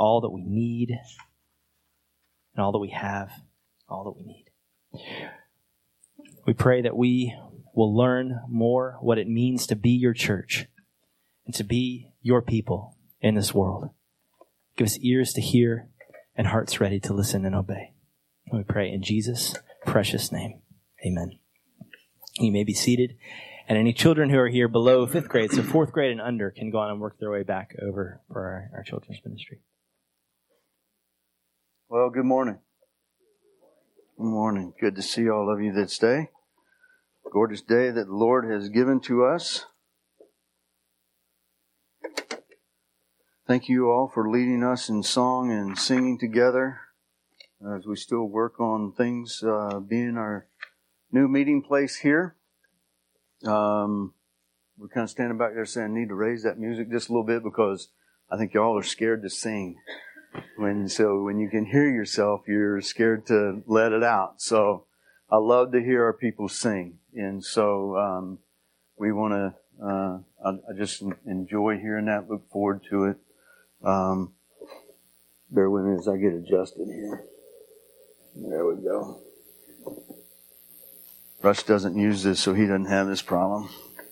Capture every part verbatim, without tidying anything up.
all that we need and all that we have, all that we need. We pray that we will learn more what it means to be your church and to be your people in this world. Give us ears to hear and hearts ready to listen and obey. And we pray in Jesus' precious name. Amen. You may be seated. And any children who are here below fifth grade, so fourth grade and under, can go on and work their way back over for our, our children's ministry. Well, good morning. Good morning. Good to see all of you this day. Gorgeous day that the Lord has given to us. Thank you all for leading us in song and singing together as we still work on things uh, being our new meeting place here. Um, we're kind of standing back there saying, I need to raise that music just a little bit because I think y'all are scared to sing. When so when you can hear yourself, you're scared to let it out. So I love to hear our people sing, and so um, we want to. Uh, I, I just enjoy hearing that. Look forward to it. Um, bear with me as I get adjusted here. There we go. Rush doesn't use this, so he doesn't have this problem.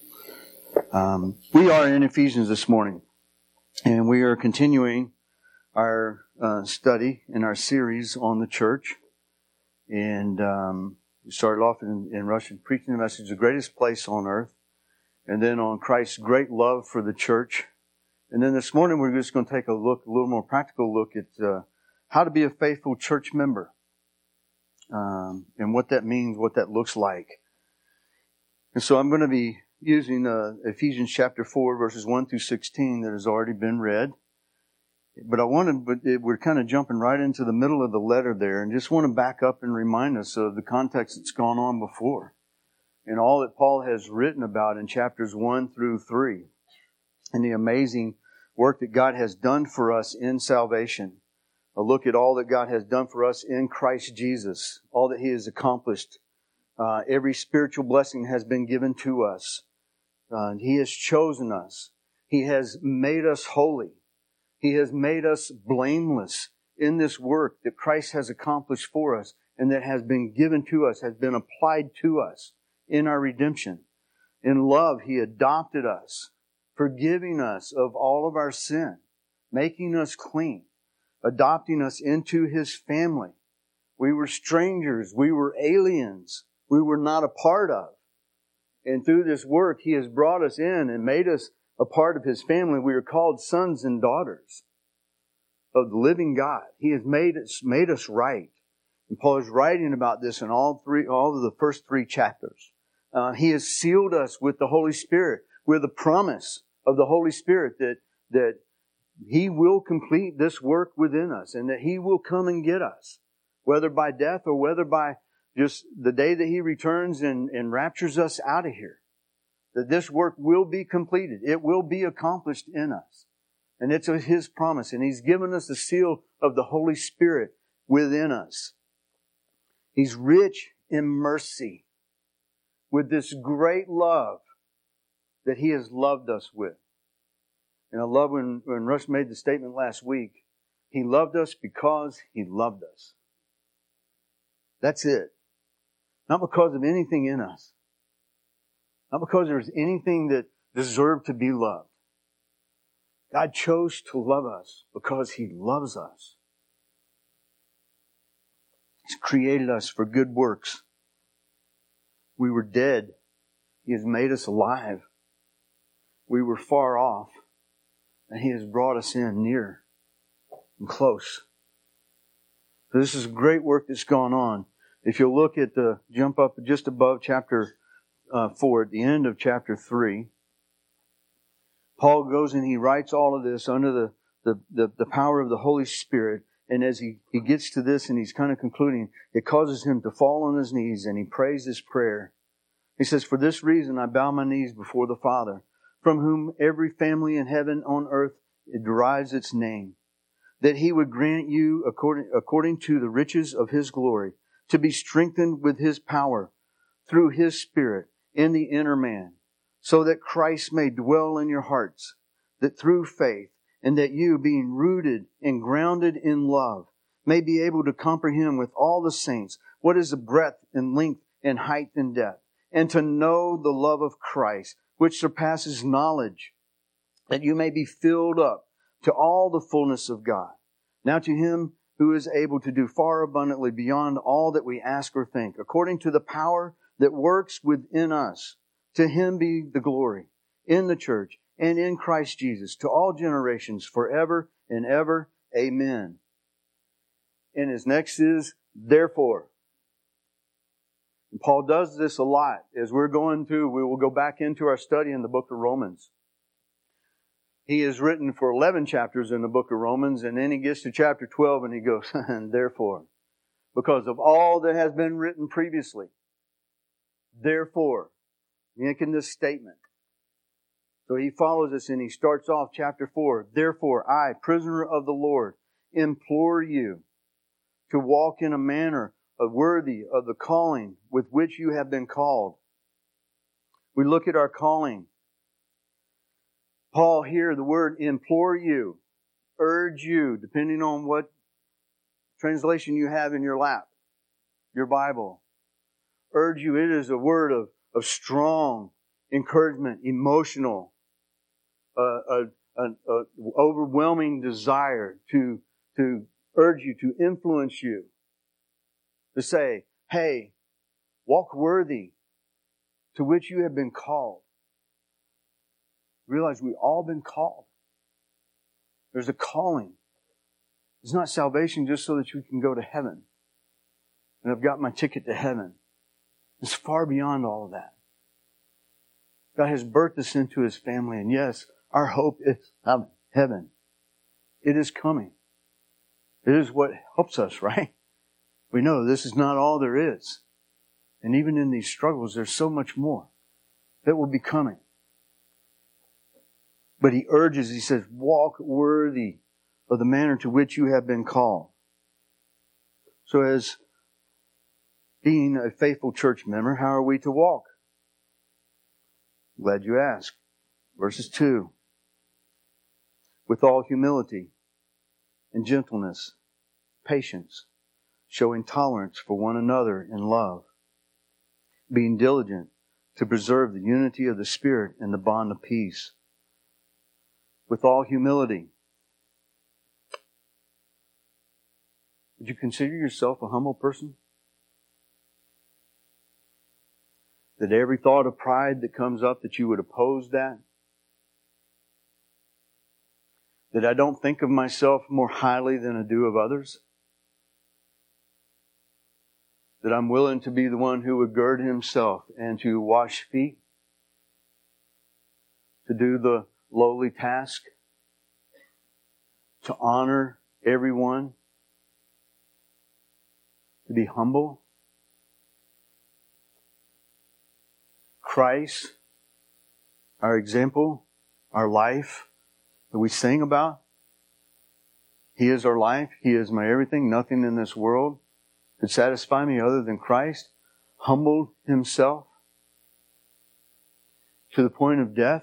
Um, we are in Ephesians this morning, and we are continuing our uh, study in our series on the church. And um, we started off in, in Russian preaching the message, the greatest place on earth, and then on Christ's great love for the church. And then this morning we're just going to take a look, a little more practical look at uh, how to be a faithful church member, um, and what that means, what that looks like. And so I'm going to be using uh, Ephesians chapter four, verses one through sixteen that has already been read. But I wanted, but it, we're kind of jumping right into the middle of the letter there, and just want to back up and remind us of the context that's gone on before, and all that Paul has written about in chapters one through three, and the amazing work that God has done for us in salvation. A look at all that God has done for us in Christ Jesus, all that He has accomplished. Uh, every spiritual blessing has been given to us. Uh, he has chosen us. He has made us holy. He has made us blameless in this work that Christ has accomplished for us and that has been given to us, has been applied to us in our redemption. In love, He adopted us, forgiving us of all of our sin, making us clean, adopting us into His family. We were strangers. We were aliens. We were not a part of. And through this work, He has brought us in and made us a part of His family. We are called sons and daughters of the living God. He has made us, made us right. And Paul is writing about this in all three, all of the first three chapters. Uh, he has sealed us with the Holy Spirit, with the promise of the Holy Spirit that, that He will complete this work within us and that He will come and get us, whether by death or whether by just the day that He returns and, and raptures us out of here. That this work will be completed. It will be accomplished in us. And it's His promise. And He's given us the seal of the Holy Spirit within us. He's rich in mercy with this great love that He has loved us with. And I love when, when Rush made the statement last week, He loved us because He loved us. That's it. Not because of anything in us. Not because there's anything that deserved to be loved. God chose to love us because He loves us. He's created us for good works. We were dead. He has made us alive. We were far off. And He has brought us in near and close. So this is great work that's gone on. If you'll look at the, jump up just above chapter Uh, four, at the end of chapter three, Paul goes and he writes all of this under the, the, the, the power of the Holy Spirit. And as he, he gets to this and he's kind of concluding, it causes him to fall on his knees and he prays this prayer. He says, "For this reason I bow my knees before the Father, from whom every family in heaven on earth it derives its name, that He would grant you, according, according to the riches of His glory, to be strengthened with His power through His Spirit in the inner man, so that Christ may dwell in your hearts, that through faith, and that you, being rooted and grounded in love, may be able to comprehend with all the saints what is the breadth and length and height and depth, and to know the love of Christ, which surpasses knowledge, that you may be filled up to all the fullness of God. Now to Him who is able to do far abundantly beyond all that we ask or think, according to the power that works within us, to Him be the glory in the church and in Christ Jesus to all generations forever and ever. Amen. And his next is, therefore. And Paul does this a lot. As we're going through, we will go back into our study in the book of Romans. He has written for eleven chapters in the book of Romans, and then he gets to chapter twelve and he goes, and therefore, because of all that has been written previously, therefore, making this statement. So he follows us and he starts off chapter four. Therefore, I, prisoner of the Lord, implore you to walk in a manner worthy of the calling with which you have been called. We look at our calling. Paul here, the word implore you, urge you, depending on what translation you have in your lap, your Bible. Urge you, it is a word of, of strong encouragement, emotional, uh, a, a, a overwhelming desire to, to urge you, to influence you, to say, hey, walk worthy to which you have been called. Realize we've all been called. There's a calling. It's not salvation just so that you can go to heaven. And I've got my ticket to heaven. It's far beyond all of that. God has birthed us into His family. And yes, our hope is heaven. It is coming. It is what helps us, right? We know this is not all there is. And even in these struggles, there's so much more that will be coming. But he urges, he says, walk worthy of the manner to which you have been called. So as being a faithful church member, how are we to walk? I'm glad you asked. Verses two. With all humility and gentleness, patience, showing tolerance for one another in love, being diligent to preserve the unity of the Spirit in the bond of peace. With all humility. Would you consider yourself a humble person? That every thought of pride that comes up, that you would oppose that? That I don't think of myself more highly than I do of others? That I'm willing to be the one who would gird himself and to wash feet? To do the lowly task, to honor everyone, to be humble. Christ, our example, our life that we sing about. He is our life. He is my everything. Nothing in this world could satisfy me other than Christ. Humbled Himself to the point of death.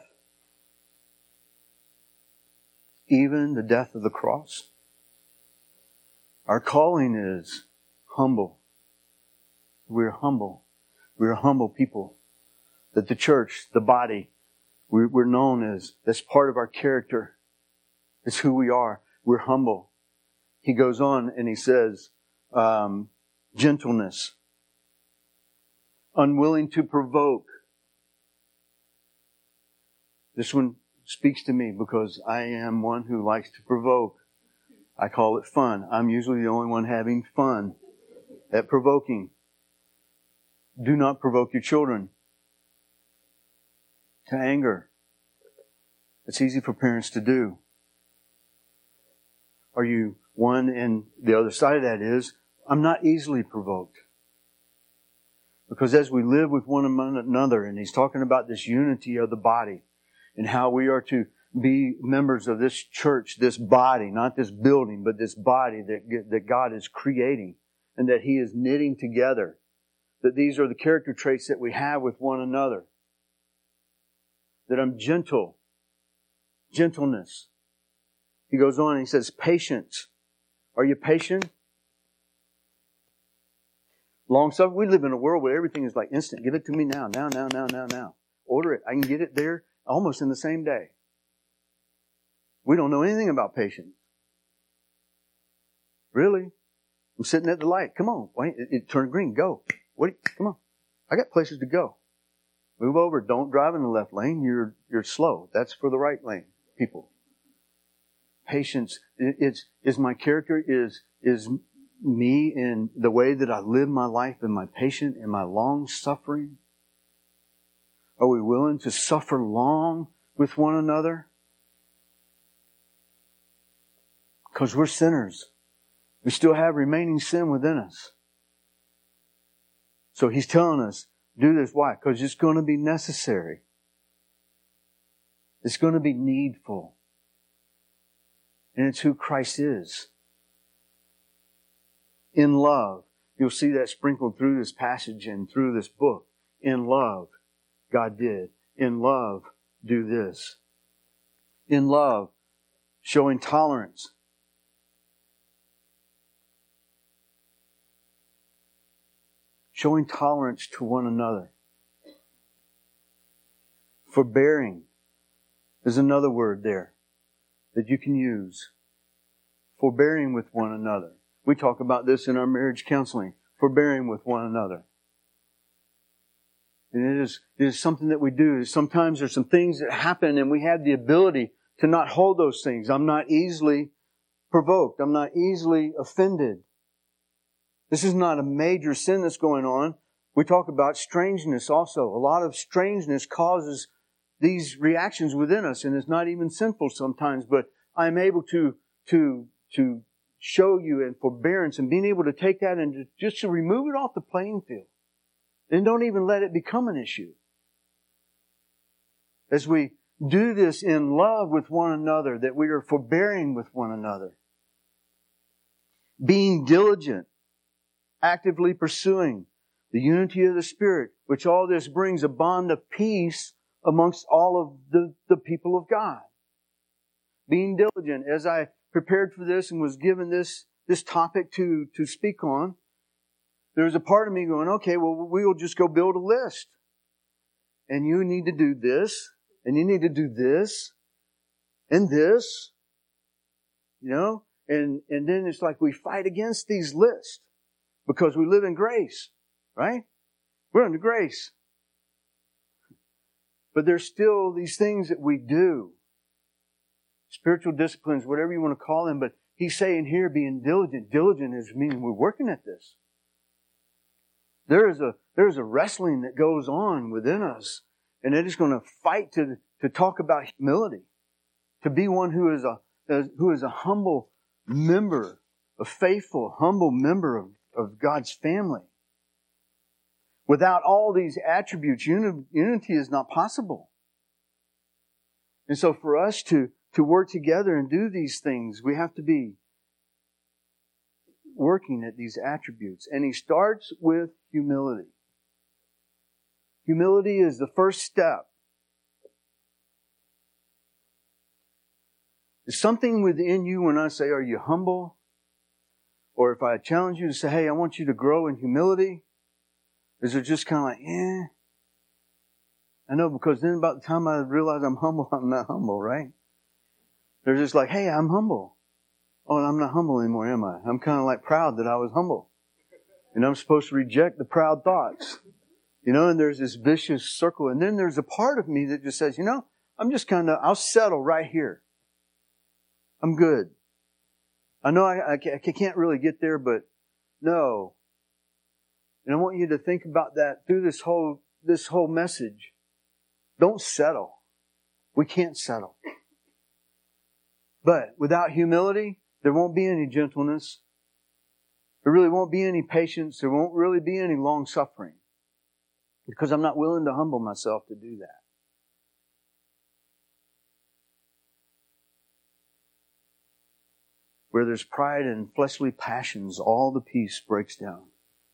Even the death of the cross. Our calling is humble. We're humble. We're humble people. That the church, the body, we're known as, that's part of our character. It's who we are. We're humble. He goes on and he says, um, gentleness. Unwilling to provoke. This one speaks to me because I am one who likes to provoke. I call it fun. I'm usually the only one having fun at provoking. Do not provoke your children to anger. It's easy for parents to do. Are you one? And the other side of that is, I'm not easily provoked. Because as we live with one another, and he's talking about this unity of the body, and how we are to be members of this church, this body, not this building, but this body that, that God is creating and that He is knitting together. That these are the character traits that we have with one another. That I'm gentle. Gentleness. He goes on and he says, patience. Are you patient? Long suffering. We live in a world where everything is like instant. Give it to me now, now, now, now, now, now. Order it. I can get it there almost in the same day. We don't know anything about patience. Really? I'm sitting at the light. Come on. Wait, it, it turned green. Go. What? You, come on. I got places to go. Move over. Don't drive in the left lane. You're you're slow. That's for the right lane, people. Patience is is my character. Is is me in the way that I live my life. Am I patient? Am I long suffering? Are we willing to suffer long with one another? Because we're sinners. We still have remaining sin within us. So He's telling us, do this. Why? Because it's going to be necessary. It's going to be needful. And it's who Christ is. In love. You'll see that sprinkled through this passage and through this book. In love, God did. In love, do this. In love, showing tolerance. Showing tolerance to one another. Forbearing is another word there that you can use. Forbearing with one another. We talk about this in our marriage counseling. Forbearing with one another. And it is, it is something that we do. Sometimes there's some things that happen and we have the ability to not hold those things. I'm not easily provoked. I'm not easily offended. This is not a major sin that's going on. We talk about strangeness also. A lot of strangeness causes these reactions within us, and it's not even sinful sometimes, but I'm able to, to, to show you in forbearance and being able to take that and to, just to remove it off the playing field. And don't even let it become an issue. As we do this in love with one another, that we are forbearing with one another. Being diligent. Actively pursuing the unity of the Spirit, which all this brings a bond of peace amongst all of the, the people of God. Being diligent. As I prepared for this and was given this, this topic to, to speak on, there was a part of me going, okay, well, we'll just go build a list. And you need to do this, and you need to do this, and this, you know, and, and then it's like we fight against these lists. Because we live in grace, right? We're under grace. But there's still these things that we do. Spiritual disciplines, whatever you want to call them. But He's saying here, being diligent. Diligent is meaning we're working at this. There is a, there is a wrestling that goes on within us. And it is going to fight to, to talk about humility. To be one who is a, who is a humble member, a faithful, humble member of of God's family. Without all these attributes, uni- unity is not possible. And so for us to, to work together and do these things, we have to be working at these attributes. And He starts with humility. Humility is the first step. There's something within you when I say, are you humble? Or if I challenge you to say, hey, I want you to grow in humility, is it just kind of like, eh? I know, because then about the time I realize I'm humble, I'm not humble, right? They're just like, hey, I'm humble. Oh, and I'm not humble anymore, am I? I'm kind of like proud that I was humble. And I'm supposed to reject the proud thoughts. You know, and there's this vicious circle. And then there's a part of me that just says, you know, I'm just kind of, I'll settle right here. I'm good. I know I, I can't really get there, but no. And I want you to think about that through this whole, this whole message. Don't settle. We can't settle. But without humility, there won't be any gentleness. There really won't be any patience. There won't really be any long suffering. Because I'm not willing to humble myself to do that. Where there's pride and fleshly passions, all the peace breaks down.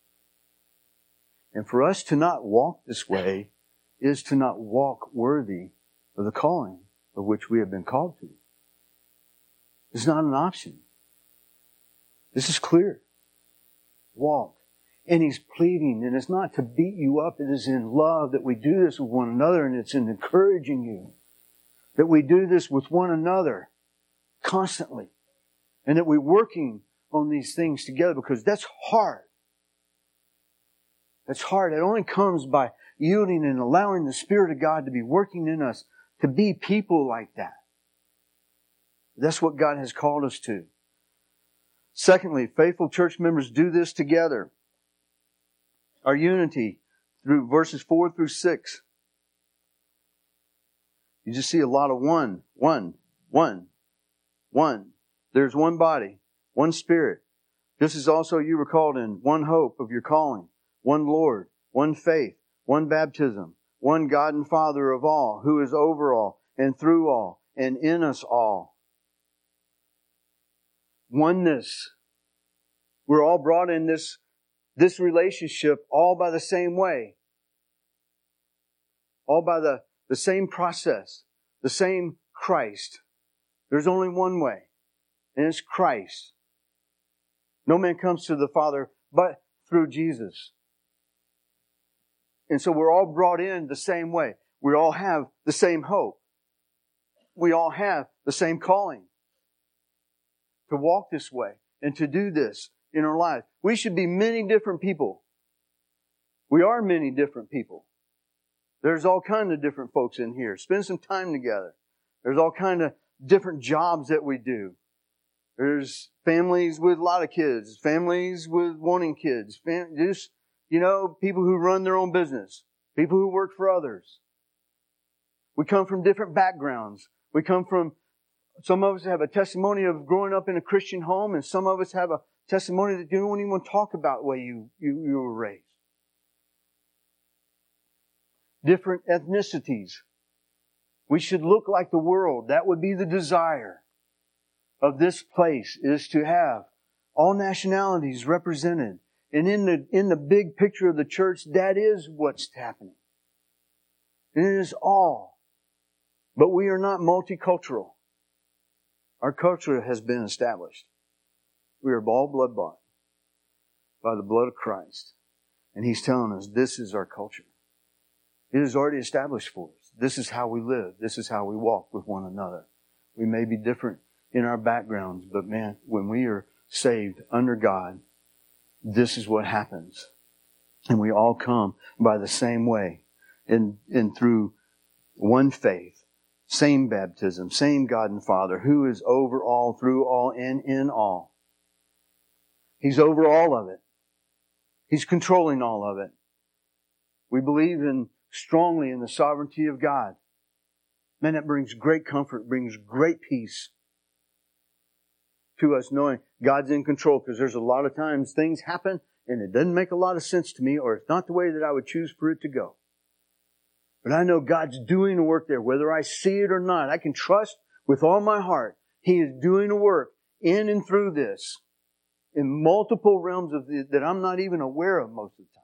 And for us to not walk this way is to not walk worthy of the calling of which we have been called to. It's not an option. This is clear. Walk. And He's pleading, and it's not to beat you up. It is in love that we do this with one another, and it's in encouraging you that we do this with one another constantly, and that we're working on these things together, because that's hard. That's hard. It only comes by yielding and allowing the Spirit of God to be working in us to be people like that. That's what God has called us to. Secondly, faithful church members do this together. Our unity through verses four through six. You just see a lot of one, one, one, one. There's one body, one Spirit. Just as also you were called in one hope of your calling, one Lord, one faith, one baptism, one God and Father of all, who is over all and through all and in us all. Oneness. We're all brought in this, this relationship all by the same way. All by the, the same process. The same Christ. There's only one way. And it's Christ. No man comes to the Father but through Jesus. And so we're all brought in the same way. We all have the same hope. We all have the same calling. To walk this way and to do this in our lives. We should be many different people. We are many different people. There's all kinds of different folks in here. Spend some time together. There's all kinds of different jobs that we do. There's families with a lot of kids. Families with wanting kids. Fam- just, you know, people who run their own business. People who work for others. We come from different backgrounds. We come from Some of us have a testimony of growing up in a Christian home, and some of us have a testimony that you don't even want to talk about the way you, you, you were raised. Different ethnicities. We should look like the world. That would be the desire of this place, is to have all nationalities represented. And in the, in the big picture of the church, that is what's happening. And it is all. But we are not multicultural. Our culture has been established. We are all blood bought by the blood of Christ. And He's telling us this is our culture. It is already established for us. This is how we live. This is how we walk with one another. We may be different in our backgrounds, but man, when we are saved under God, this is what happens. And we all come by the same way and, and through one faith. Same baptism, same God and Father, who is over all, through all, and in all. He's over all of it. He's controlling all of it. We believe in strongly in the sovereignty of God. Man, that brings great comfort, brings great peace to us, knowing God's in control, because there's a lot of times things happen and it doesn't make a lot of sense to me, or it's not the way that I would choose for it to go. But I know God's doing a work there, whether I see it or not. I can trust with all my heart He is doing a work in and through this in multiple realms of the, that I'm not even aware of most of the time.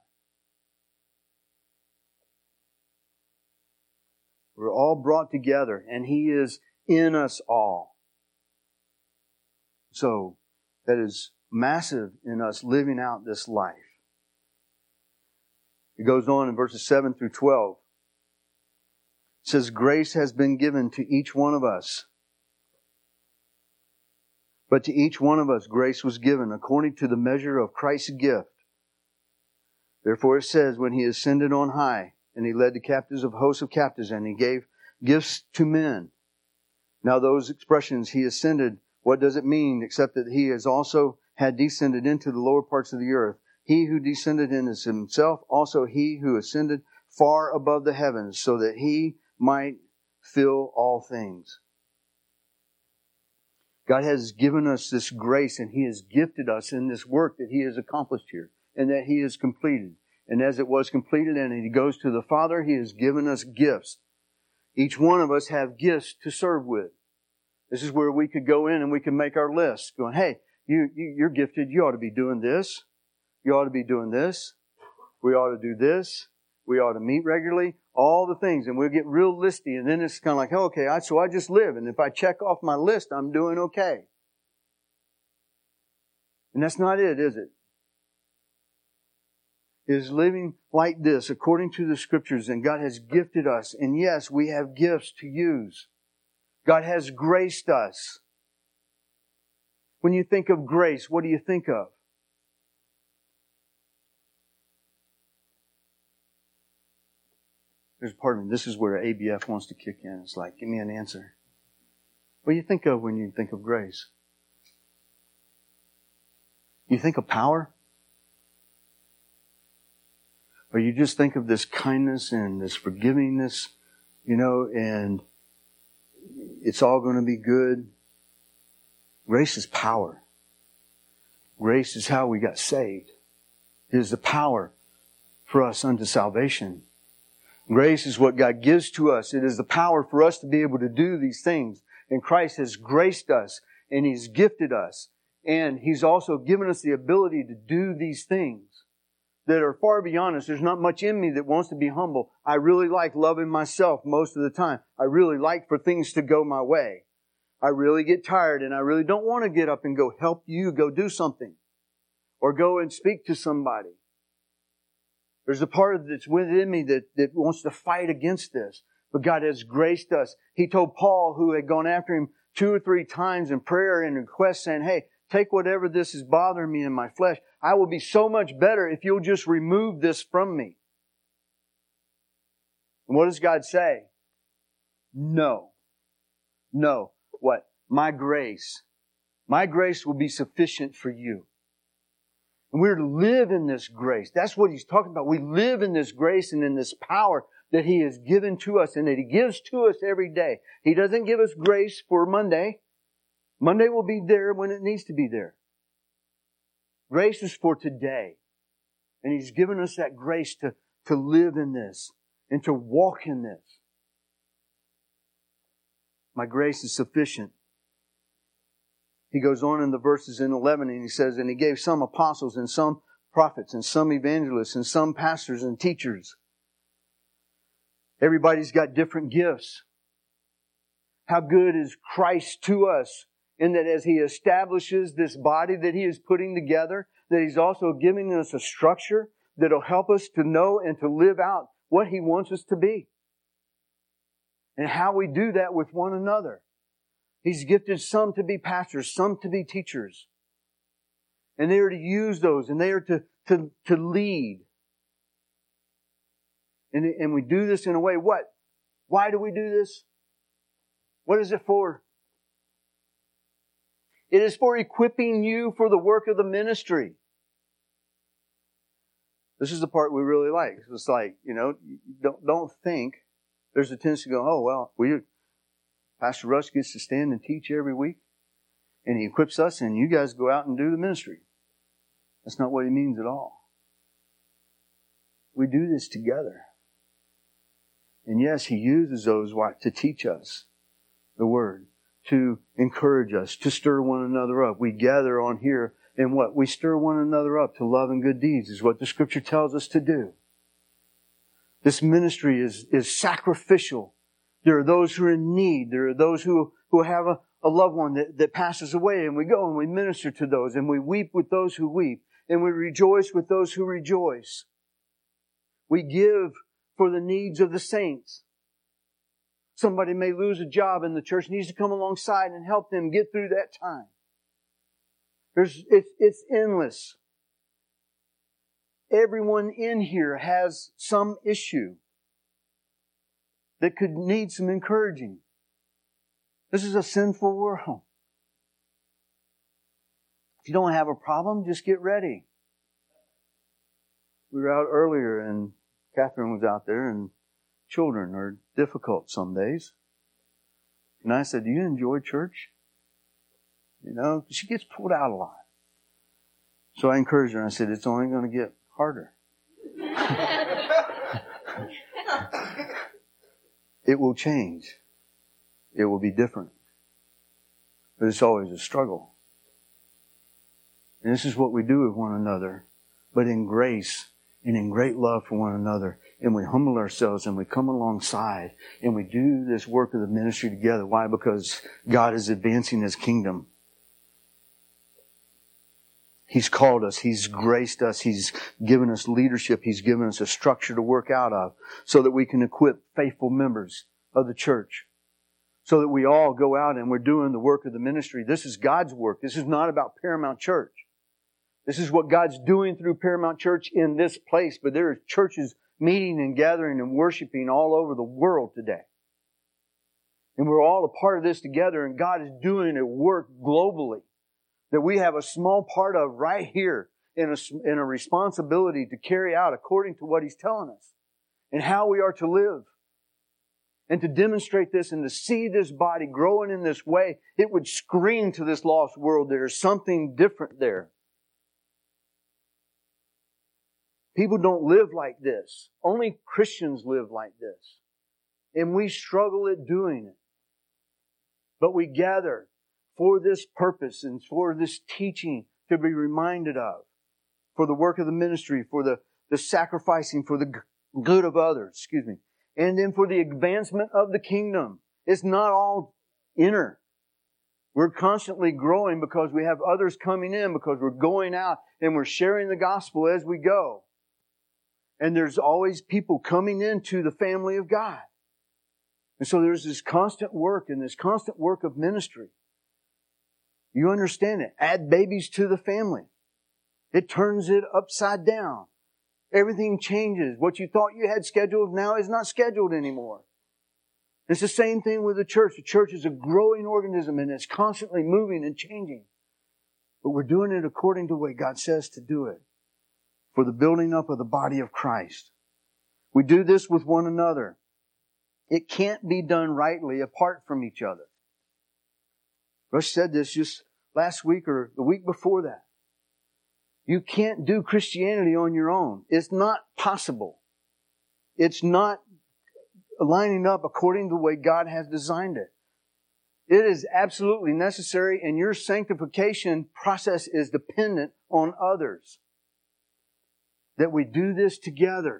We're all brought together, and He is in us all. So, that is massive in us living out this life. It goes on in verses seven through twelve. It says, grace has been given to each one of us. But to each one of us grace was given according to the measure of Christ's gift. Therefore it says, when He ascended on high, and He led the captives of hosts of captives, and He gave gifts to men. Now those expressions, He ascended, what does it mean except that He has also had descended into the lower parts of the earth? He who descended in is Himself, also He who ascended far above the heavens, so that He might fill all things. God has given us this grace, and He has gifted us in this work that He has accomplished here, and that He has completed. And as it was completed and He goes to the Father, He has given us gifts. Each one of us have gifts to serve with. This is where we could go in and we can make our list, going, hey, you, you, you're gifted. You ought to be doing this. You ought to be doing this. We ought to do this. We ought to meet regularly. All the things. And we'll get real listy. And then it's kind of like, oh, okay, I, so I just live. And if I check off my list, I'm doing okay. And that's not it, is it? It is living like this according to the Scriptures, and God has gifted us. And yes, we have gifts to use. God has graced us. When you think of grace, what do you think of? There's a part of me, this is where A B F wants to kick in. It's like, give me an answer. What do you think of when you think of grace? You think of power? Or you just think of this kindness and this forgivingness, you know, and it's all going to be good. Grace is power. Grace is how we got saved. It is the power for us unto salvation. Grace is what God gives to us. It is the power for us to be able to do these things. And Christ has graced us and He's gifted us. And He's also given us the ability to do these things that are far beyond us. There's not much in me that wants to be humble. I really like loving myself most of the time. I really like for things to go my way. I really get tired and I really don't want to get up and go help you go do something or go and speak to somebody. There's a part that's within me that, that wants to fight against this. But God has graced us. He told Paul, who had gone after him two or three times in prayer and request, saying, hey, take whatever this is bothering me in my flesh. I will be so much better if you'll just remove this from me. And what does God say? No. No. What? My grace. My grace will be sufficient for you. And we're to live in this grace. That's what He's talking about. We live in this grace and in this power that He has given to us and that He gives to us every day. He doesn't give us grace for Monday. Monday will be there when it needs to be there. Grace is for today. And He's given us that grace to, to live in this and to walk in this. My grace is sufficient. He goes on in the verses in eleven and he says, and He gave some apostles and some prophets and some evangelists and some pastors and teachers. Everybody's got different gifts. How good is Christ to us in that as He establishes this body that He is putting together, that He's also giving us a structure that will help us to know and to live out what He wants us to be. And how we do that with one another. He's gifted some to be pastors, some to be teachers. And they are to use those and they are to, to, to lead. And, and we do this in a way, what? Why do we do this? What is it for? It is for equipping you for the work of the ministry. This is the part we really like. It's like, you know, don't, don't think there's a tendency to go, oh, well, we, Pastor Russ gets to stand and teach every week, and he equips us, and you guys go out and do the ministry. That's not what he means at all. We do this together. And yes, he uses those what, to teach us the Word, to encourage us, to stir one another up. We gather on here, and what? We stir one another up to love and good deeds, is what the Scripture tells us to do. This ministry is, is sacrificial. There are those who are in need. There are those who, who have a, a loved one that, that passes away, and we go and we minister to those, and we weep with those who weep, and we rejoice with those who rejoice. We give for the needs of the saints. Somebody may lose a job in the church, needs to come alongside and help them get through that time. There's, it's, it's endless. Everyone in here has some issue that could need some encouraging. This is a sinful world. If you don't have a problem, just get ready. We were out earlier and Catherine was out there, and children are difficult some days. And I said, do you enjoy church? You know, she gets pulled out a lot. So I encouraged her and I said, it's only going to get harder. It will change. It will be different. But it's always a struggle. And this is what we do with one another, but in grace and in great love for one another. And we humble ourselves and we come alongside and we do this work of the ministry together. Why? Because God is advancing His kingdom. He's called us. He's graced us. He's given us leadership. He's given us a structure to work out of so that we can equip faithful members of the church. So that we all go out and we're doing the work of the ministry. This is God's work. This is not about Paramount Church. This is what God's doing through Paramount Church in this place. But there are churches meeting and gathering and worshiping all over the world today. And we're all a part of this together, and God is doing a work globally that we have a small part of right here in a, in a responsibility to carry out according to what He's telling us and how we are to live. And to demonstrate this and to see this body growing in this way, it would scream to this lost world there's something different there. People don't live like this. Only Christians live like this. And we struggle at doing it. But we gather for this purpose and for this teaching to be reminded of. For the work of the ministry, for the, the sacrificing, for the good of others, excuse me. And then for the advancement of the kingdom. It's not all inner. We're constantly growing because we have others coming in, because we're going out and we're sharing the gospel as we go. And there's always people coming into the family of God. And so there's this constant work and this constant work of ministry. You understand it. Add babies to the family. It turns it upside down. Everything changes. What you thought you had scheduled now is not scheduled anymore. It's the same thing with the church. The church is a growing organism and it's constantly moving and changing. But we're doing it according to the way God says to do it. For the building up of the body of Christ. We do this with one another. It can't be done rightly apart from each other. Rush said this just last week or the week before that. You can't do Christianity on your own. It's not possible. It's not lining up according to the way God has designed it. It is absolutely necessary, and your sanctification process is dependent on others. That we do this together.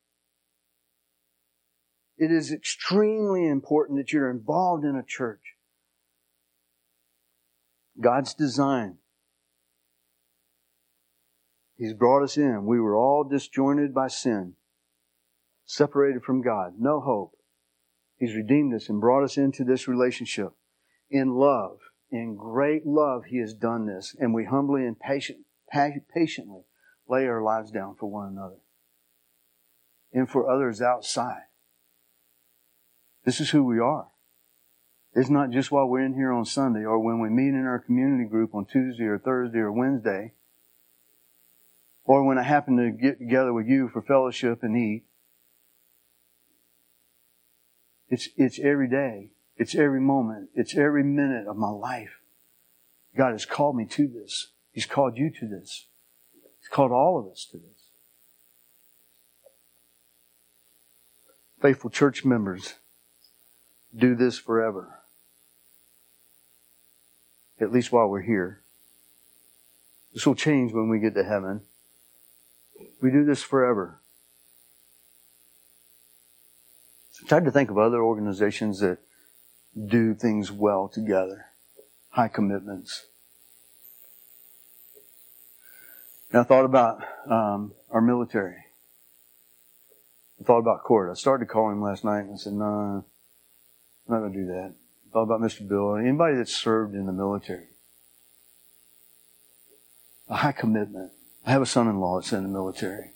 It is extremely important that you're involved in a church. God's design. He's brought us in. We were all disjointed by sin. Separated from God. No hope. He's redeemed us and brought us into this relationship. In love. In great love He has done this. And we humbly and patient, patiently lay our lives down for one another. And for others outside. This is who we are. It's not just while we're in here on Sunday or when we meet in our community group on Tuesday or Thursday or Wednesday. Or when I happen to get together with you for fellowship and eat. It's, it's every day. It's every moment. It's every minute of my life. God has called me to this. He's called you to this. He's called all of us to this. Faithful church members do this forever. At least while we're here. This will change when we get to heaven. We do this forever. So I tried to think of other organizations that do things well together. High commitments. And I thought about um, our military. I thought about Court. I started to call him last night and I said, no, I'm not going to do that. I thought about Mister Bill. Anybody that's served in the military. A high commitment. I have a son-in-law that's in the military.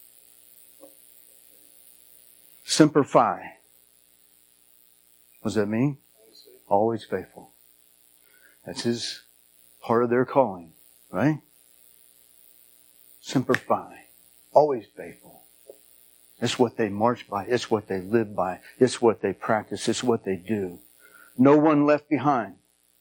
Semper Fi. What does that mean? Always faithful. That's his part of their calling, right? Semper Fi. Always faithful. It's what they march by. It's what they live by. It's what they practice. It's what they do. No one left behind.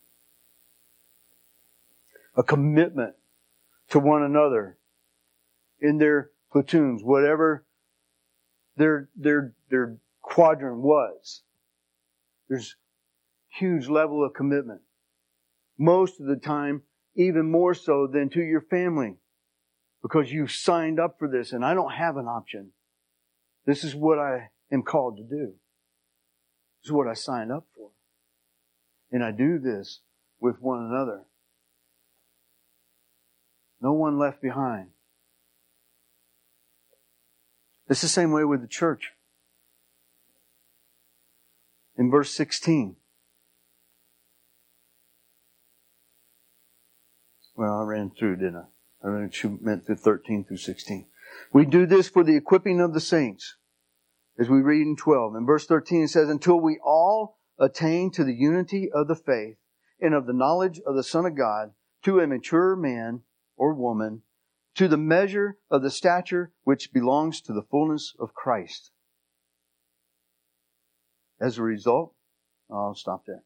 A commitment to one another in their platoons, whatever their their their quadrant was. There's huge level of commitment. Most of the time, even more so than to your family. Because you've signed up for this and I don't have an option. This is what I am called to do. This is what I signed up for. And I do this with one another. No one left behind. It's the same way with the church. In verse sixteen. Well, I ran through, didn't I? I ran, meant through thirteen through sixteen. We do this for the equipping of the saints. As we read in twelve. In verse thirteen it says, until we all attain to the unity of the faith and of the knowledge of the Son of God, to a mature man or woman, to the measure of the stature which belongs to the fullness of Christ. As a result, I'll stop there.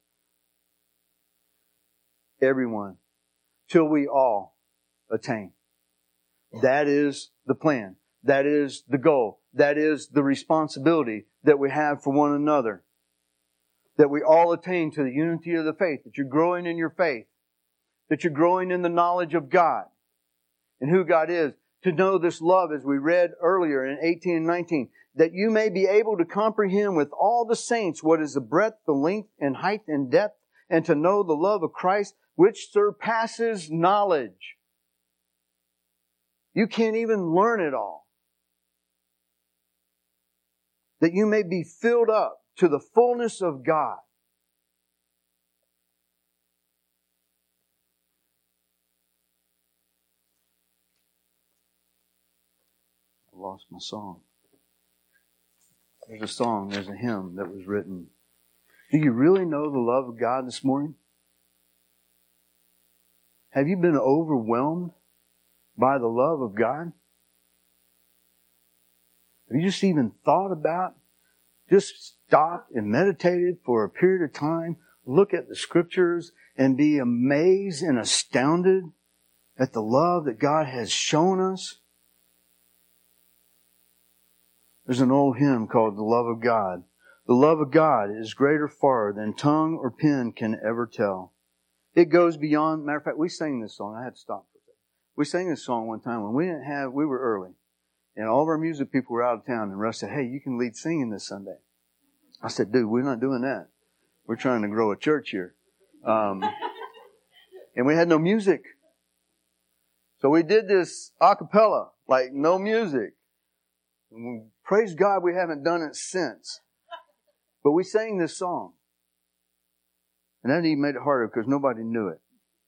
Everyone, till we all attain. That is the plan. That is the goal. That is the responsibility that we have for one another. That we all attain to the unity of the faith. That you're growing in your faith. That you're growing in the knowledge of God and who God is. To know this love, as we read earlier in eighteen and nineteen. That you may be able to comprehend with all the saints what is the breadth, the length, and height, and depth. And to know the love of Christ, which surpasses knowledge. You can't even learn it all. That you may be filled up to the fullness of God. I lost my song. There's a song, there's a hymn that was written. Do you really know the love of God this morning? Have you been overwhelmed by the love of God? Have you just even thought about, just stopped and meditated for a period of time, look at the Scriptures and be amazed and astounded at the love that God has shown us? There's an old hymn called The Love of God. The love of God is greater far than tongue or pen can ever tell. It goes beyond, matter of fact, we sang this song. I had to stop for a second. We sang this song one time when we didn't have, we were early. And all of our music people were out of town. And Russ said, hey, you can lead singing this Sunday. I said, dude, we're not doing that. We're trying to grow a church here. Um, and we had no music. So we did this a cappella, like no music. And we, praise God we haven't done it since. But we sang this song. And that even made it harder because nobody knew it.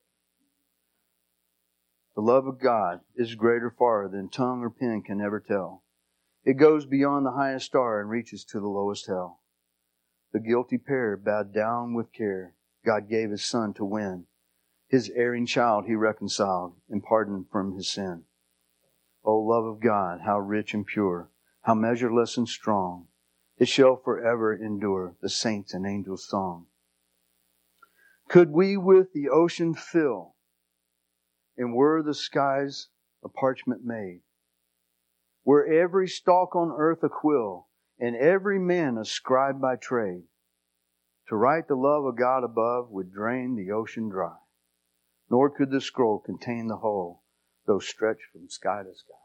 The love of God is greater far than tongue or pen can ever tell. It goes beyond the highest star and reaches to the lowest hell. The guilty pair bowed down with care. God gave His Son to win. His erring child He reconciled and pardoned from his sin. O love of God, how rich and pure, how measureless and strong. It shall forever endure, the saints' and angels' song. Could we with the ocean fill, and were the skies a parchment made, were every stalk on earth a quill, and every man a scribe by trade, to write the love of God above would drain the ocean dry, nor could the scroll contain the whole, though stretched from sky to sky.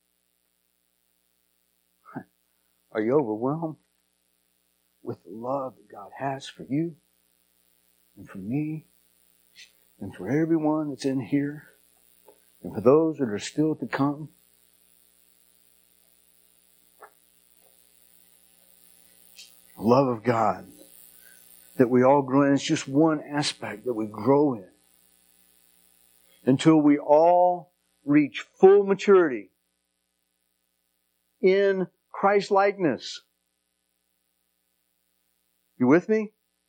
Are you overwhelmed with the love that God has for you and for me and for everyone that's in here and for those that are still to come? The love of God that we all grow in. It's just one aspect that we grow in until we all reach full maturity in Christ-likeness. You with me?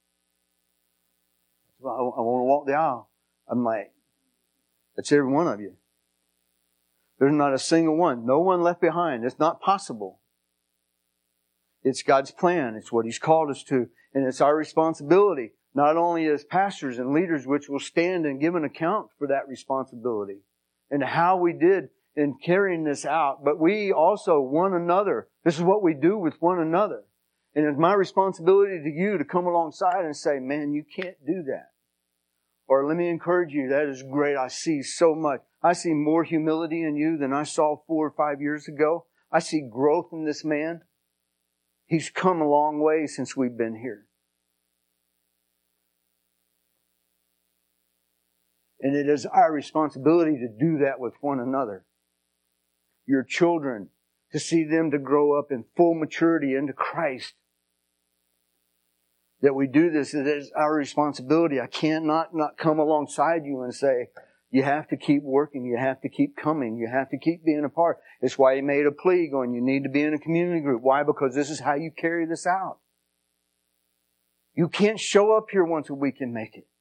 I, I want to walk the aisle. I'm like, that's every one of you. There's not a single one. No one left behind. It's not possible. It's God's plan. It's what He's called us to. And it's our responsibility, not only as pastors and leaders, which will stand and give an account for that responsibility and how we did in carrying this out, but we also, one another. This is what we do with one another. And it's my responsibility to you to come alongside and say, man, you can't do that. Or let me encourage you, that is great. I see so much. I see more humility in you than I saw four or five years ago. I see growth in this man. He's come a long way since we've been here. And it is our responsibility to do that with one another. Your children, to see them to grow up in full maturity into Christ. That we do this, it is our responsibility. I can't not, not come alongside you and say, you have to keep working, you have to keep coming, you have to keep being a part. It's why He made a plea going, you need to be in a community group. Why? Because this is how you carry this out. You can't show up here once a week and make it.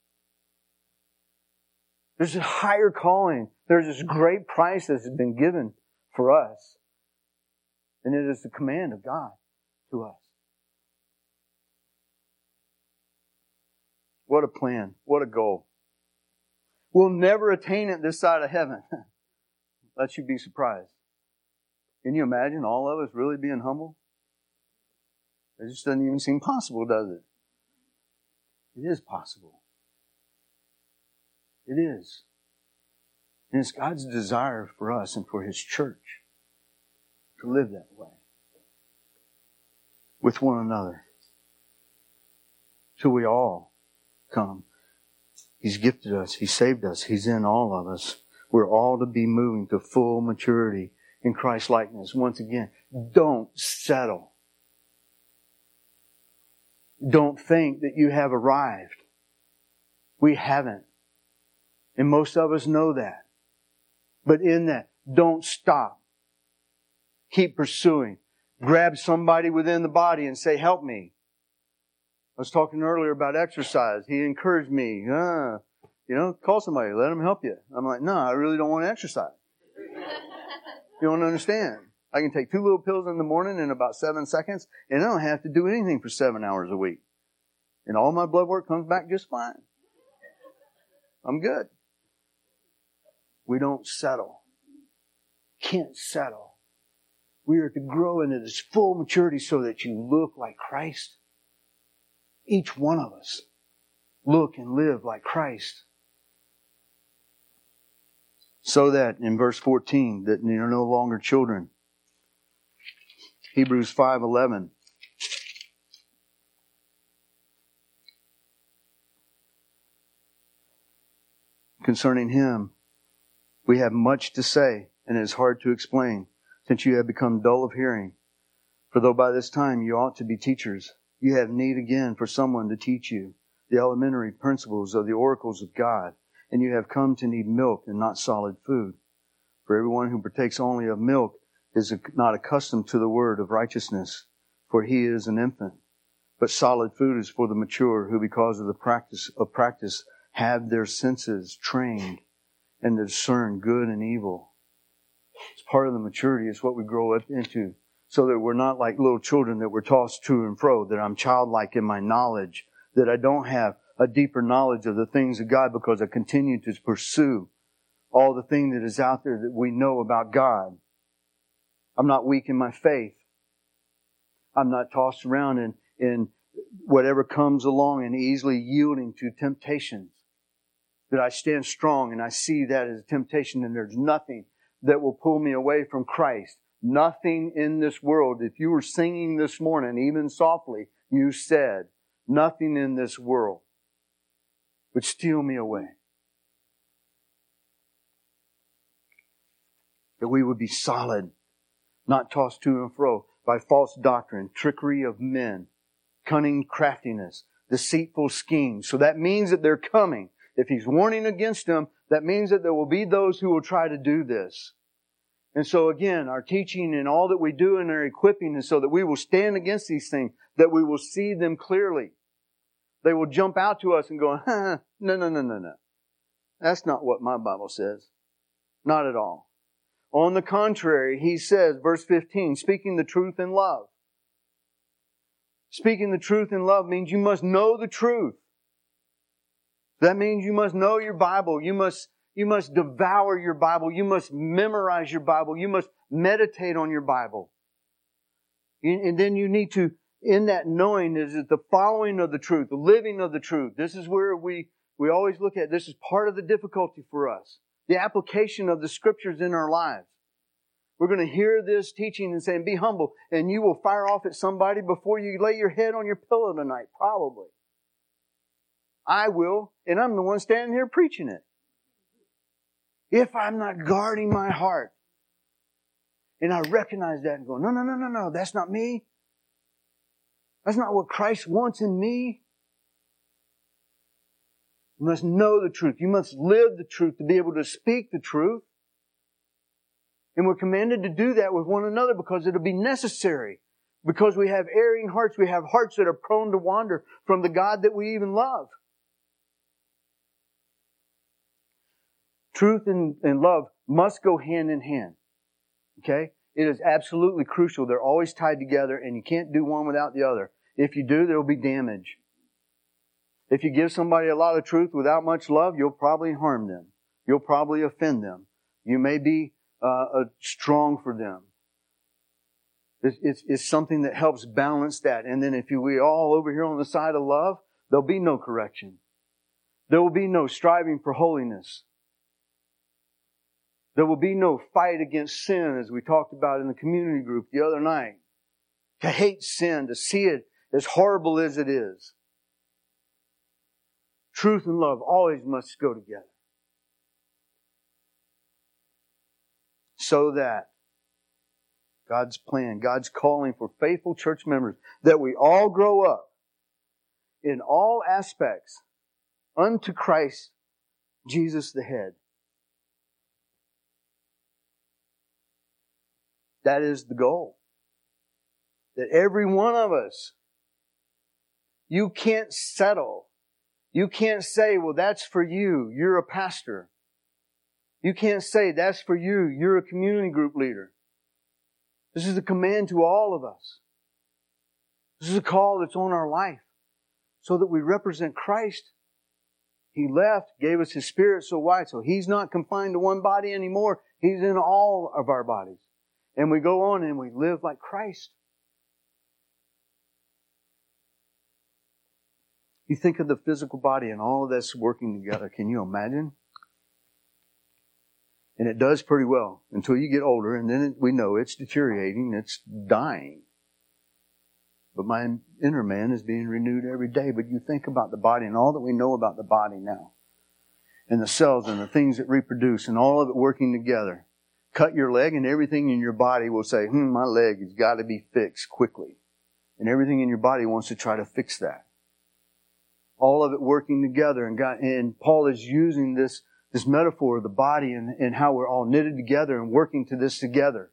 There's a higher calling. There's this great price that has been given for us. And it is the command of God to us. What a plan. What a goal. We'll never attain it this side of heaven. Let you be surprised. Can you imagine all of us really being humble? It just doesn't even seem possible, does it? It is possible. It is. And it's God's desire for us and for His church to live that way. With one another. Till we all come. He's gifted us. He saved us. He's in all of us. We're all to be moving to full maturity in Christ likeness. Once again, don't settle. Don't think that you have arrived. We haven't. And most of us know that. But in that, don't stop. Keep pursuing. Grab somebody within the body and say, help me. I was talking earlier about exercise. He encouraged me. Uh, you know, call somebody. Let them help you. I'm like, no, I really don't want to exercise. You don't understand. I can take two little pills in the morning in about seven seconds, and I don't have to do anything for seven hours a week. And all my blood work comes back just fine. I'm good. We don't settle. Can't settle. We are to grow into this full maturity so that you look like Christ. Each one of us look and live like Christ. So that, in verse fourteen, that you're no longer children. Hebrews five eleven. Concerning Him, we have much to say, and it is hard to explain, since you have become dull of hearing. For though by this time you ought to be teachers, you have need again for someone to teach you the elementary principles of the oracles of God, and you have come to need milk and not solid food. For everyone who partakes only of milk is not accustomed to the word of righteousness, for he is an infant. But solid food is for the mature, who because of the practice of practice have their senses trained and to discern good and evil. It's part of the maturity. It's what we grow up into. So that we're not like little children that we're tossed to and fro, that I'm childlike in my knowledge, that I don't have a deeper knowledge of the things of God because I continue to pursue all the thing that is out there that we know about God. I'm not weak in my faith. I'm not tossed around in, in whatever comes along and easily yielding to temptations. That I stand strong and I see that as a temptation, and there's nothing that will pull me away from Christ. Nothing in this world. If you were singing this morning, even softly, you said, nothing in this world would steal me away. That we would be solid, not tossed to and fro by false doctrine, trickery of men, cunning craftiness, deceitful schemes. So that means that they're coming. If He's warning against them, that means that there will be those who will try to do this. And so again, our teaching and all that we do in our equipping is so that we will stand against these things, that we will see them clearly. They will jump out to us and go, huh, no, no, no, no, no. That's not what my Bible says. Not at all. On the contrary, He says, verse fifteen, speaking the truth in love. Speaking the truth in love means you must know the truth. That means you must know your Bible. You must You must devour your Bible. You must memorize your Bible. You must meditate on your Bible. And then you need to, in that knowing, is it the following of the truth, the living of the truth. This is where we, we always look at, this is part of the difficulty for us. The application of the Scriptures in our lives. We're going to hear this teaching and saying, be humble, and you will fire off at somebody before you lay your head on your pillow tonight, probably. I will, and I'm the one standing here preaching it. if I'm not guarding my heart, and I recognize that and go, no, no, no, no, no, that's not me. That's not what Christ wants in me. You must know the truth. You must live the truth to be able to speak the truth. And we're commanded to do that with one another because it'll be necessary. Because we have erring hearts. We have hearts that are prone to wander from the God that we even love. Truth and, and love must go hand in hand. Okay? It is absolutely crucial. They're always tied together and you can't do one without the other. If you do, there will be damage. If you give somebody a lot of truth without much love, you'll probably harm them. You'll probably offend them. You may be uh, uh, strong for them. It's, it's, it's something that helps balance that. And then if you, we all over here on the side of love, there'll be no correction. There will be no striving for holiness. There will be no fight against sin, as we talked about in the community group the other night. To hate sin, to see it as horrible as it is. Truth and love always must go together. So that God's plan, God's calling for faithful church members, that we all grow up in all aspects unto Christ, Jesus the head. That is the goal. That every one of us, you can't settle. You can't say, well, that's for you. You're a pastor. You can't say, that's for you. You're a community group leader. This is a command to all of us. This is a call that's on our life so that we represent Christ. He left, gave us His Spirit so wide, so He's not confined to one body anymore. He's in all of our bodies. And we go on and we live like Christ. You think of the physical body and all of that's working together. Can you imagine? And it does pretty well until you get older, and then it, we know it's deteriorating, it's dying. But my inner man is being renewed every day. But you think about the body and all that we know about the body now, and the cells and the things that reproduce and all of it working together. Cut your leg and everything in your body will say, hmm, my leg has got to be fixed quickly. And everything in your body wants to try to fix that. All of it working together. And God, and Paul is using this, this metaphor of the body and, and how we're all knitted together and working to this together.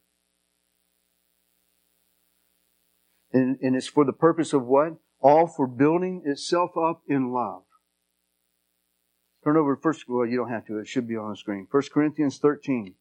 And, and it's for the purpose of what? All for building itself up in love. Turn over to first, well, you don't have to. It should be on the screen. First Corinthians thirteen.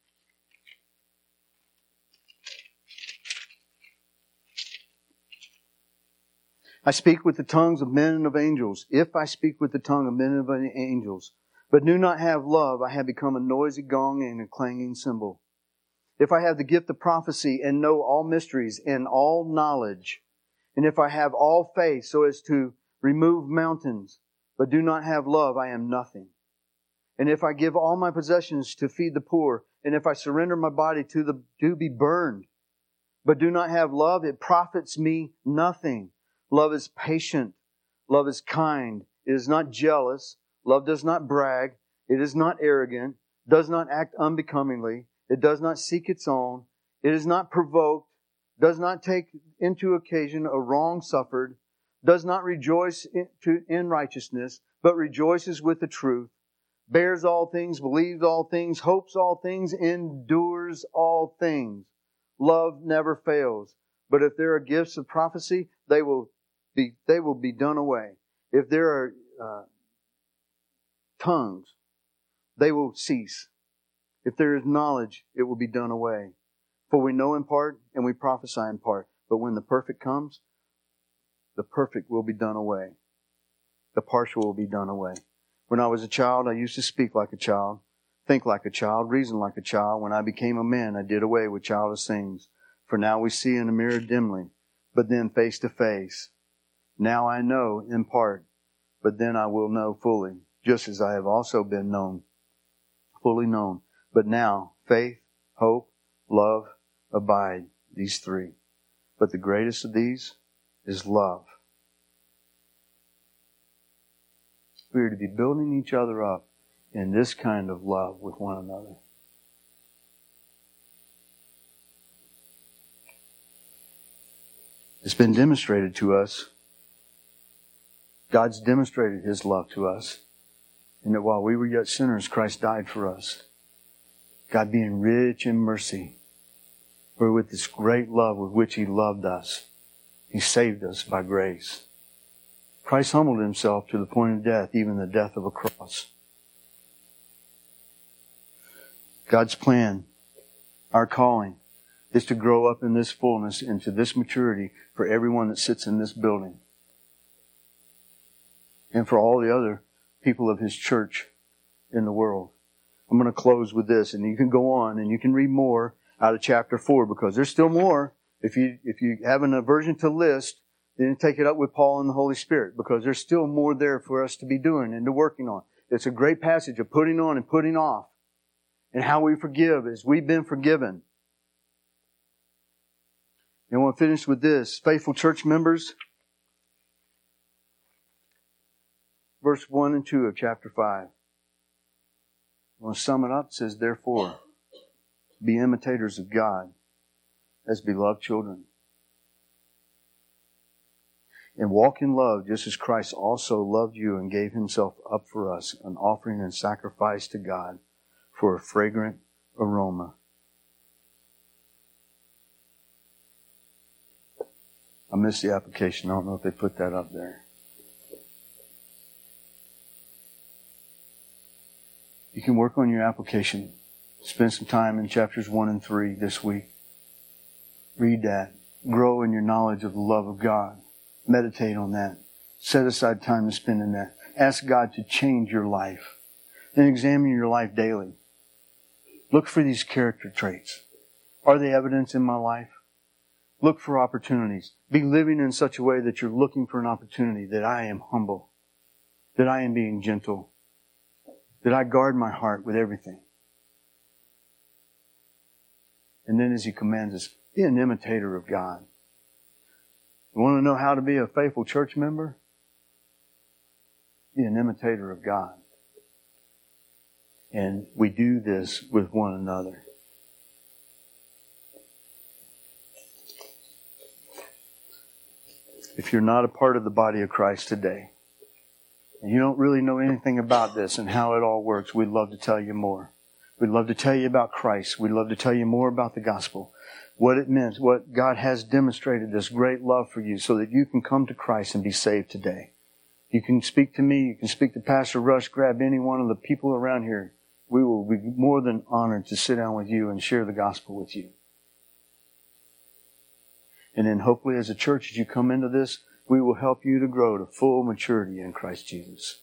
I speak with the tongues of men and of angels. If I speak with the tongue of men and of angels, but do not have love, I have become a noisy gong and a clanging cymbal. If I have the gift of prophecy and know all mysteries and all knowledge, and if I have all faith so as to remove mountains, but do not have love, I am nothing. And if I give all my possessions to feed the poor, and if I surrender my body to the to be burned, but do not have love, it profits me nothing. Love is patient. Love is kind. It is not jealous. Love does not brag. It is not arrogant. Does not act unbecomingly. It does not seek its own. It is not provoked. Does not take into occasion a wrong suffered. Does not rejoice in, to, in righteousness, but rejoices with the truth. Bears all things, believes all things, hopes all things, endures all things. Love never fails. But if there are gifts of prophecy, they will be they will be done away. If there are uh, tongues, they will cease. If there is knowledge, it will be done away. For we know in part and we prophesy in part. But when the perfect comes, the perfect will be done away. The partial will be done away. When I was a child, I used to speak like a child, think like a child, reason like a child. When I became a man, I did away with childish things. For now we see in a mirror dimly, but then face to face. Now I know in part, but then I will know fully, just as I have also been known, fully known. But now faith, hope, love, abide, these three. But the greatest of these is love. We are to be building each other up in this kind of love with one another. It's been demonstrated to us. God's demonstrated His love to us. And that while we were yet sinners, Christ died for us. God being rich in mercy, for with this great love with which He loved us, He saved us by grace. Christ humbled Himself to the point of death, even the death of a cross. God's plan, our calling, is to grow up in this fullness, into this maturity for everyone that sits in this building. And for all the other people of His church in the world. I'm going to close with this, and you can go on and you can read more out of chapter four, because there's still more. If you if you have an aversion to list, then take it up with Paul and the Holy Spirit, because there's still more there for us to be doing and to working on. It's a great passage of putting on and putting off, and how we forgive as we've been forgiven. And I want to finish with this. Faithful church members, verse one and two of chapter five. I want to sum it up. It says, therefore, be imitators of God as beloved children, and walk in love just as Christ also loved you and gave Himself up for us, an offering and sacrifice to God for a fragrant aroma. I missed the application. I don't know if they put that up there. You can work on your application. Spend some time in chapters one and three this week. Read that. Grow in your knowledge of the love of God. Meditate on that. Set aside time to spend in that. Ask God to change your life. Then examine your life daily. Look for these character traits. Are they evidence in my life? Look for opportunities. Be living in such a way that you're looking for an opportunity, that I am humble, that I am being gentle, that I guard my heart with everything. And then as He commands us, be an imitator of God. You want to know how to be a faithful church member? Be an imitator of God. And we do this with one another. If you're not a part of the body of Christ today, and you don't really know anything about this and how it all works, we'd love to tell you more. We'd love to tell you about Christ. We'd love to tell you more about the gospel. What it meant, what God has demonstrated, this great love for you, so that you can come to Christ and be saved today. You can speak to me. You can speak to Pastor Rush. Grab any one of the people around here. We will be more than honored to sit down with you and share the gospel with you. And then hopefully as a church, as you come into this, we will help you to grow to full maturity in Christ Jesus.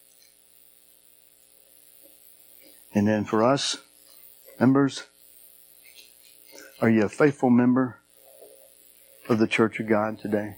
And then for us, members, are you a faithful member of the Church of God today?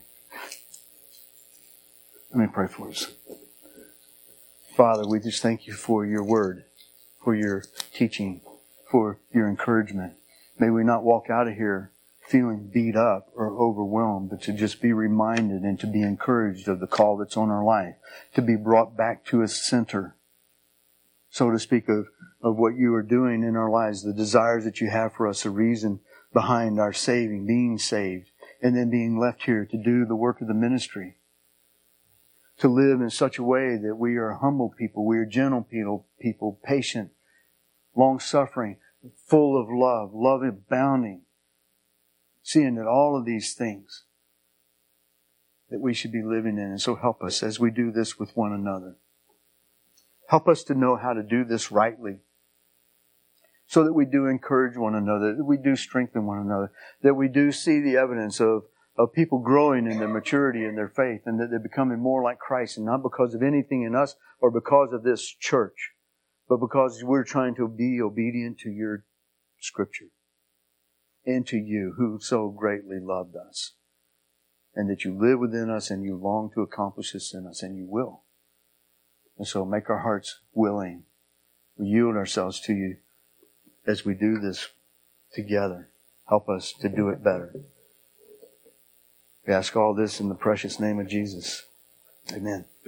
Let me pray for us. Father, we just thank you for your word, for your teaching, for your encouragement. May we not walk out of here feeling beat up or overwhelmed, but to just be reminded and to be encouraged of the call that's on our life, to be brought back to a center, so to speak, of, of what you are doing in our lives, the desires that you have for us, a reason behind our saving, being saved, and then being left here to do the work of the ministry. To live in such a way that we are humble people, we are gentle people, people, patient, long-suffering, full of love, love abounding. Seeing that all of these things that we should be living in. And so help us as we do this with one another. Help us to know how to do this rightly, so that we do encourage one another, that we do strengthen one another, that we do see the evidence of, of people growing in their maturity in their faith, and that they're becoming more like Christ, and not because of anything in us or because of this church, but because we're trying to be obedient to your Scripture and to you who so greatly loved us, and that you live within us and you long to accomplish this in us, and you will. And so make our hearts willing. We yield ourselves to you as we do this together. Help us to do it better. We ask all this in the precious name of Jesus. Amen.